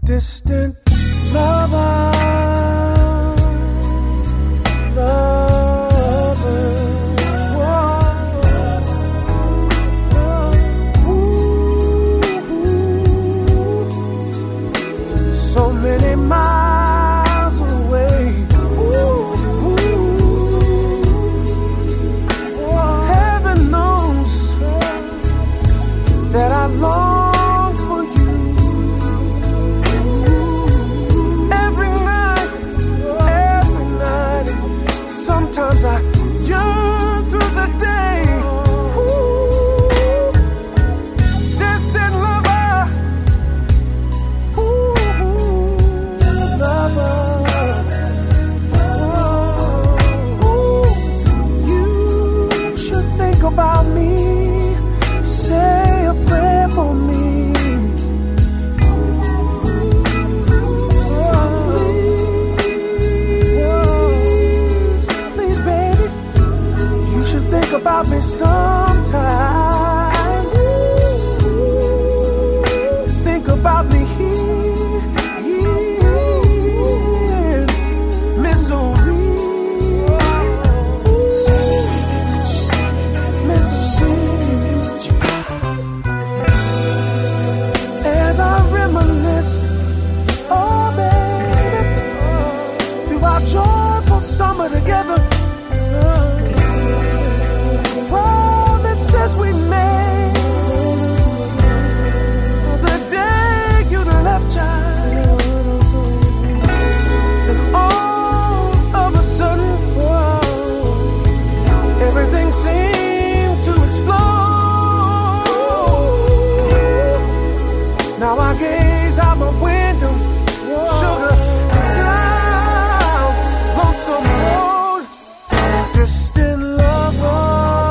distant lover. So many miles away. Heaven knows that I long for you. Every night, sometimes I yearn through the day. Distant lover. You should think about me. Say a prayer for me. Please, baby, you should think about me sometime. Think about me in Missouri. As I reminisce, oh baby, through our joyful summer together, promises we made, the day you left, child, and all of a sudden, everything seemed to explode. Now I gaze out my window, sugar town, lonesome road, distant lover.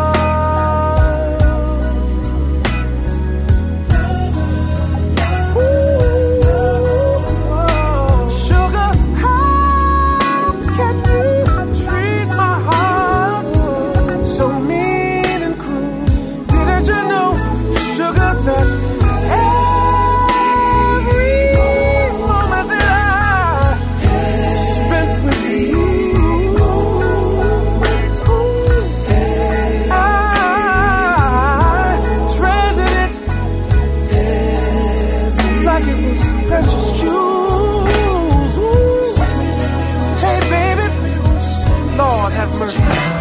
Sugar, how can you treat my heart so mean and cruel? Didn't you know, sugar, that precious jewels. Hey baby, Lord have mercy.